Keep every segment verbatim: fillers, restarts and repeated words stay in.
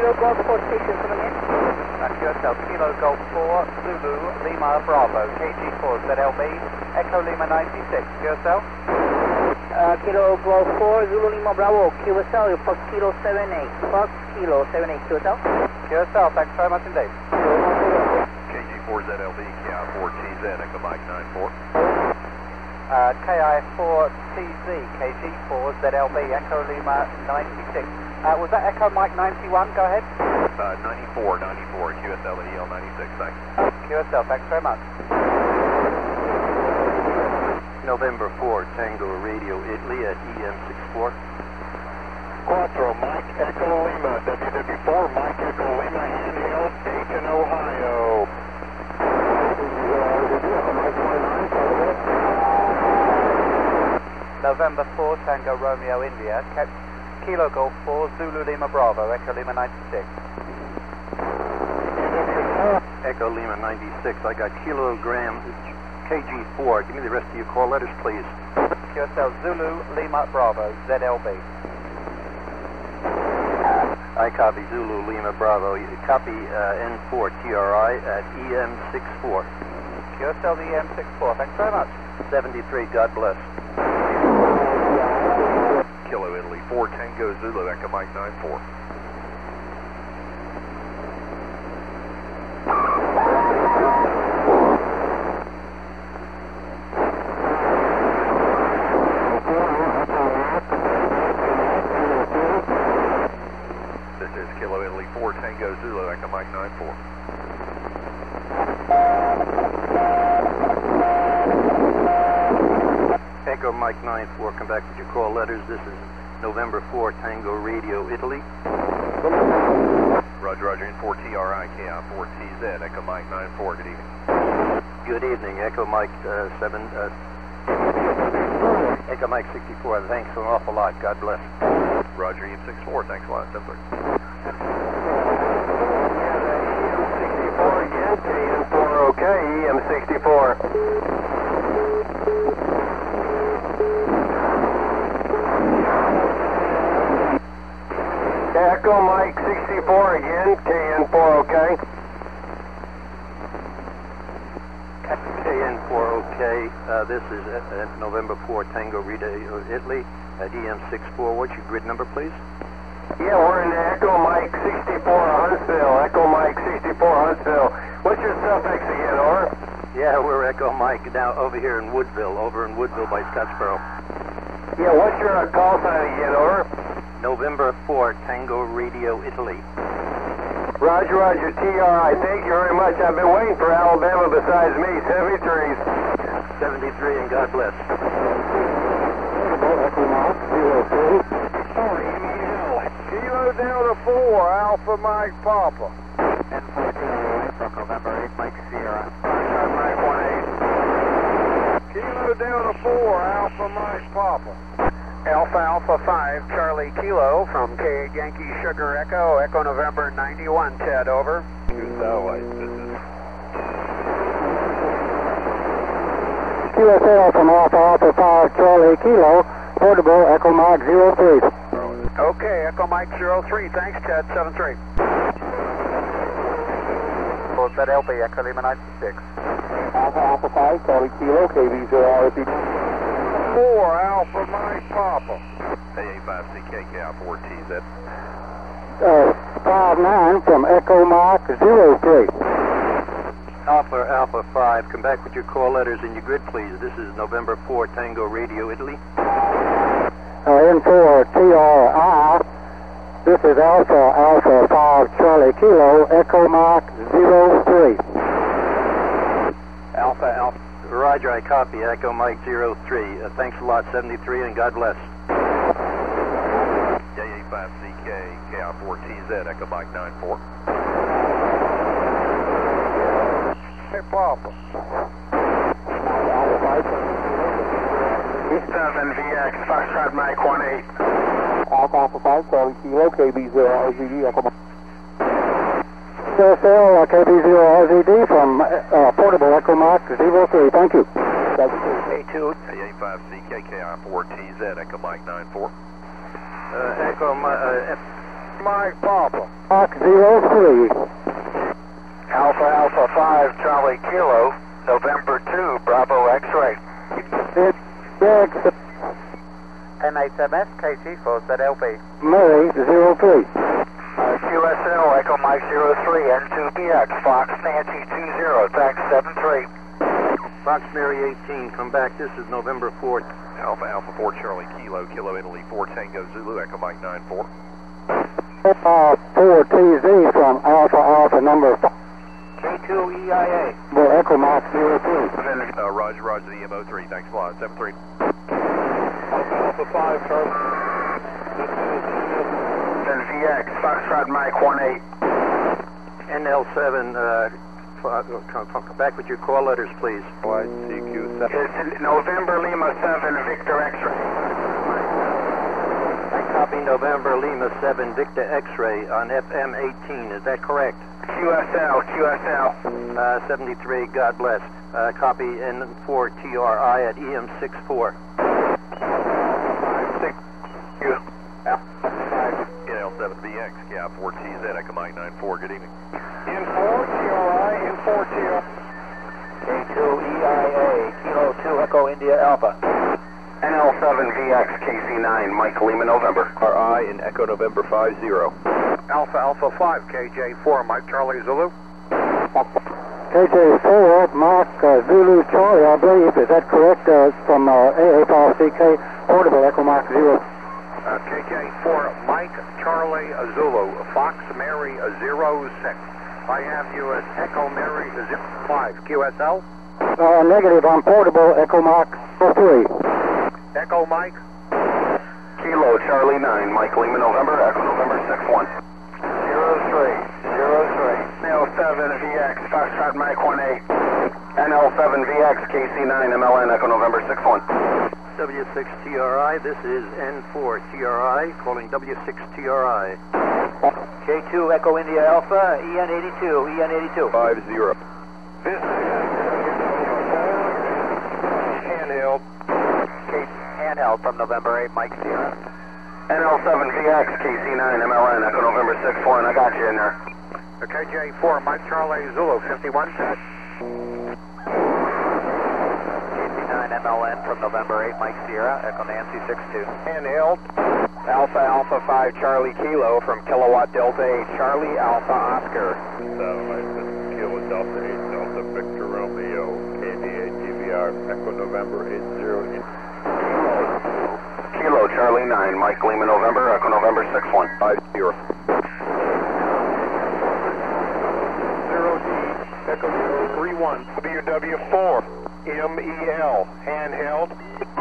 Kilo Golf four station coming in. That's yourself, Kilo Golf four, Zulu, Lima Bravo, K G four, Z L B, Echo Lima ninety-six, yourself? Uh, Kilo Golf four, Zulu Lima Bravo, Q S L, Fox Kilo seven eight, Fox Kilo seven eight, Q S L? Q S L, thanks very much indeed. K G four Z L B, K I four T Z, Echo Mike nine four. Uh, K I four T Z, K G four, Z L B, Echo Lima ninety-six. Uh, was that Echo Mike ninety-one? Go ahead. Uh, ninety-four, ninety-four, Q S L E L ninety-six, thanks. Q S L, thanks very much. November four, Tango Radio Italy at E M sixty-four. Quattro, Mike Echo Lima, W W four, Mike Echo Lima, handheld, Dayton, Ohio. November four, Tango Romeo India, Cap Kilo Golf four, Zulu Lima Bravo, Echo Lima ninety-six. Echo Lima ninety-six, I got kilogram K G four. Give me the rest of your call letters, please. Q S L, Zulu Lima Bravo, Z L B. I copy Zulu Lima Bravo. You copy uh, N four T R I at E M sixty-four. Q S L, E M sixty-four, thanks very much. seventy-three, God bless. Kilo Italy, four Tango Zulu, Echo Mike nine four. This is Kilo Italy, four Tango Zulu, Echo Mike nine four. Echo Mike nine four, come back with your call letters. This is November four, Tango Radio Italy. Roger, Roger, N four T R I, K I four T Z, Echo Mike nine four, good evening. Good evening, Echo Mike uh, seven, uh, Echo Mike sixty-four, thanks an awful lot, God bless. Roger, E M sixty-four, thanks a lot, seven three. sixty-four again, K N four OK, E M sixty-four. Echo Mike sixty-four again, K N four OK. K N four OK, uh, this is at, at November four, Tango Radio Italy at E M sixty-four. What's your grid number, please? Yeah, we're in Echo Mike sixty-four Huntsville, Echo Mike sixty-four Huntsville. What's your suffix again, over? Yeah, we're Echo Mike now over here in Woodville, over in Woodville by Scottsboro. Yeah, what's your uh, call sign again, over? November four, Tango Radio Italy. Roger, Roger, T R I. Thank you very much. I've been waiting for Alabama besides me. seventy-three. seventy-three, and God bless. Kilo Delta four, Alpha Mike Papa. N four T R I from November eight, Mike Sierra. Mike one eight. Kilo Delta four, Alpha Mike Papa. Alpha Alpha five, Charlie Kilo from K Yankee Sugar Echo, Echo November ninety-one, Ted, over. Q S L from Alpha Alpha five, Charlie Kilo, portable, Echo Mike zero three. Okay, Echo Mike zero three, thanks, Ted, seven three. For Z L B, Echo Lima ninety-six. Alpha Alpha five, Charlie Kilo, K B zero R C. four, Alpha Mike Papa. A A five C K, K I four T Z. Uh, five nine from Echo Mike zero three. Alpha Alpha five, come back with your call letters and your grid, please. This is November four, Tango Radio Italy. Uh, N four T R I. This is Alpha Alpha five, Charlie Kilo, Echo Mike zero three. Alpha Alpha. Roger, I copy. Echo Mike zero three. Uh, thanks a lot, seventy-three, and God bless. J A five C K, K I four T Z, Echo Mike nine four. Hey, Papa. seven V X, Foxtrot Mike one eight. Alpha Alpha five, Charlie Kilo, K B zero R Z D, Echo Mike. Q S L, uh, K B zero R Z D from uh, portable, Echo Mike zero three. Thank you. A two. A A five C K, K I four T Z, Echo Mike nine four. Uh, Echo, Mi- uh, Mike Papa. Mach zero three. Alpha Alpha five Charlie Kilo, November two Bravo X-ray. X N H M S K G four Z L B. Murray zero three. Uh, Q S L Echo Mike zero three N two B X Fox Nancy two zero, tax seven three. Fox Mary eighteen, come back. This is November fourth. Alpha Alpha four Charlie Kilo, Kilo Italy four Tango Zulu, Echo Mike nine four. Uh, four T Z from Alpha Alpha number five. K two E I A. Well, Echo Mach zero three. Uh, Roger, Roger, the M O three, thanks a lot, seven three. Alpha Alpha five Charlie. V X Foxtrot Mike one eight. N L seven, uh, f- come, come back with your call letters, please. Y C Q seven. It's November Lima seven Victor X-ray. I copy November Lima seven Victor X-ray on F M eighteen, is that correct? Q S L, Q S L. Uh, seventy-three, God bless. Uh, copy N four T R I at E M sixty-four. Six, Q. N L seven V X, Cap four T Z, Echo Mike nine four, good evening. N four T R I, N four T R I. K two E I A. Kilo two Echo India Alpha. N L seven V X K C nine Mike Lima November. R I in Echo November five zero. Alpha Alpha five K J four Mike Charlie Zulu. K J four Mach uh, Zulu Charlie, I believe. Is that correct? Uh, from uh, A A five C K Portable Echo Mach zero. Uh, K J four Mike Charlie Zulu Fox Mary zero six. I have you at Echo Mary zero five Q S L. Uh, negative on Portable Echo Mach zero three. Echo Mike. Kilo Charlie nine Mike Lima November Echo November six one. Zero three, zero three. N L seven V X Foxtrot Mike one eight. N L seven V X K C nine M L N Echo November six one. W six T R I, this is N four T R I, calling W six T R I. K two Echo India Alpha. E N eighty-two. E N eighty-two. five zero. This is handheld. Handheld from November eight Mike Sierra. N L seven V X K C nine M L N Echo November six one. I got you in there. K J four Mike Charlie Zulu fifty-one set. K C nine M L N from November eight Mike Sierra, Echo Nancy six two. Handheld. Alpha Alpha five Charlie Kilo from Kilowatt Delta eight Charlie Alpha Oscar. Kilo Delta eight Delta Victor Romeo, K D eight T V R, Echo November eight zero. Kilo Charlie nine Mike Lima November Echo November six one. five zero. Zero D Echo zero three one. W W four M E L handheld.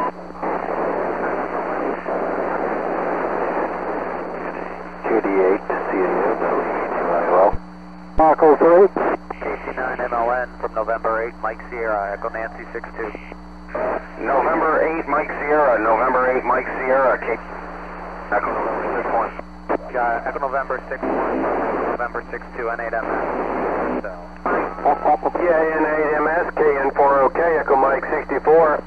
Q D eight C A O W two I O L. Mach zero three. K C nine M L N from November eight Mike Sierra, Echo Nancy six two. November eight Mike Sierra, November eight Mike Sierra, K. Echo November six one. Uh, Echo November six one, November six two, N eight M S. So. Yeah, N eight M S, K N four O K, Echo Mike sixty-four.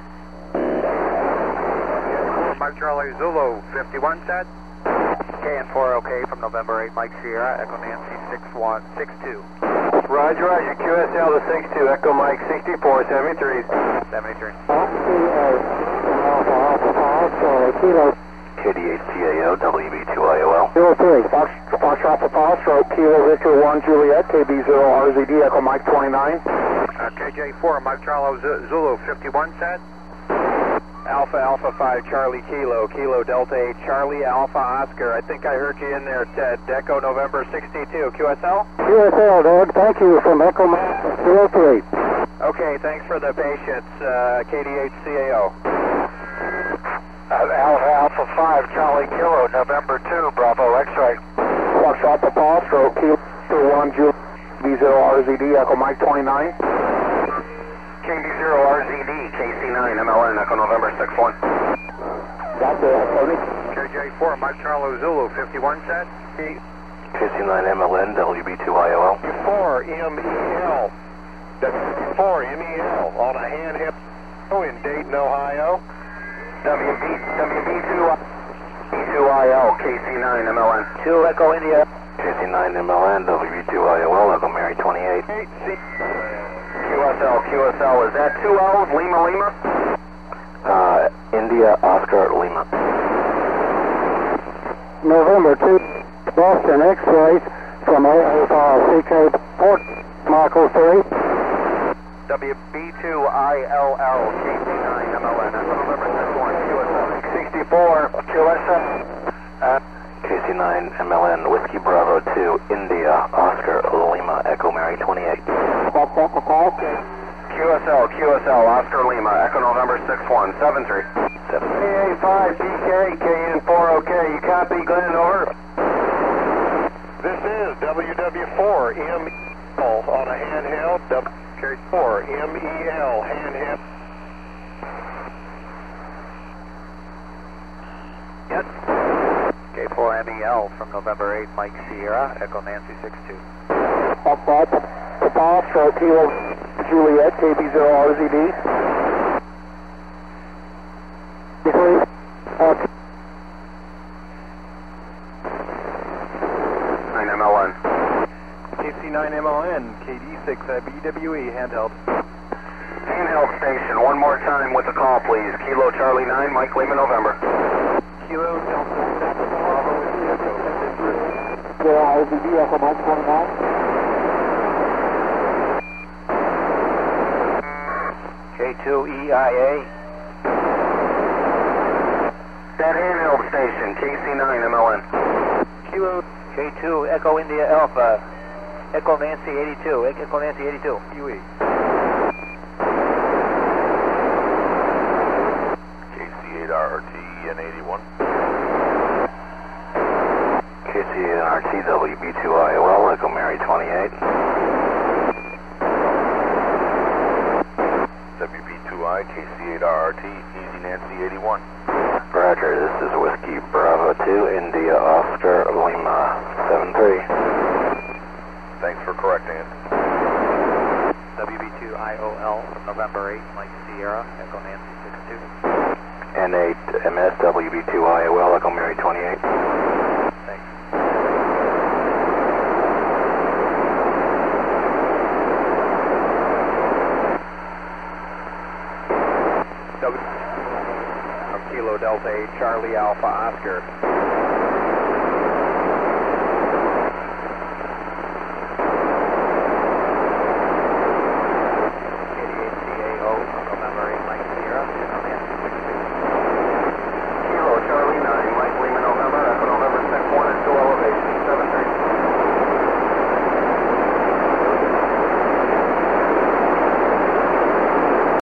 Mike Charlie Zulu fifty-one set. K N four O K from November eight Mike Sierra, Echo Nancy six one, six two. Roger, Roger, Q S L to six two, Echo Mike sixty-four, seventy-three. seventy-three. Alpha Alpha five Charlie Kilo K D eight T A O, W B two I O L. zero three. Fox Fox Alpha five Stroke Kilo Victor one Juliet K B zero R Z D Echo Mike twenty-nine. Uh, K J four Mike Charlie Zulu fifty-one set. Alpha Alpha five Charlie Kilo, Kilo Delta eight Charlie Alpha Oscar. I think I heard you in there, Ted. Echo November sixty-two. Q S L? Q S L, Dad. Thank you from Echo Mach zero three. Okay, thanks for the patience. Uh, K D eight C A O. Uh, Alpha Alpha five Charlie Kilo November two Bravo X-ray. Fox Alpha five Stroke Kilo one Juliet K B zero R Z D Echo Mike twenty-nine. K B zero R Z D, K C nine M L N Echo November six one. Got that, Tony. K J four Mike Charlie Zulu fifty-one set. K C nine M L N W B two I O L. four M E L. four M E L on a handheld in Dayton, Ohio. W B W B two I O L, K C nine M L N. two Echo India. K C nine M L N, W B two I O L, Echo Mary twenty-eight. Q S L, Q S L, is that two L's, Lima Lima? Uh, India, Oscar, Lima. November two, Boston X-ray from A A five C K Port Michael three. W B two I L L, K C nine M L N, Echo November six one, Q S L. sixty-four, Q S L. Uh, K C nine M L N, Whiskey Bravo two, India, Oscar, Lima, Echo Mary twenty-eight. Q S L, Q S L, Oscar Lima, Echo November six one, seven three. seven. A A five P K, K N four O K, you copy, Glenn, over. This is W W four M E L on a handheld, W four M E L handheld. Yes. K four M E L from November eight, Mike Sierra, Echo Nancy six two. Outside, Foxtrot Kilo Juliet, K B zero R Z D. Three. Uh, nine M L N. K C nine M L N, K D six B W E, handheld. Handheld station, one more time with the call, please. Kilo Charlie nine, Mike Lima, November. Kilo Delta Bravo, zero R Z D, Echo Mike twenty-nine. K two E I A. That handheld station, K C nine M L N. Kilo K two Echo India Alpha, Echo Nancy eighty-two, Echo Nancy eighty-two. U E. K C eight R T N eighty-one. K C eight R T W B two I O L, Echo Mary twenty-eight. W B two I, K C eight R R T, Easy Nancy eighty-one. Roger, this is Whiskey Bravo two, India, Oscar, Lima, seven three. Thanks for correcting it. W B two I O L from November eight, Mike Sierra, Echo Nancy six two. N eight M S W B two I O L, Echo Mary twenty-eight. Thanks. W from Kilo Delta eight, Charlie Alpha Oscar.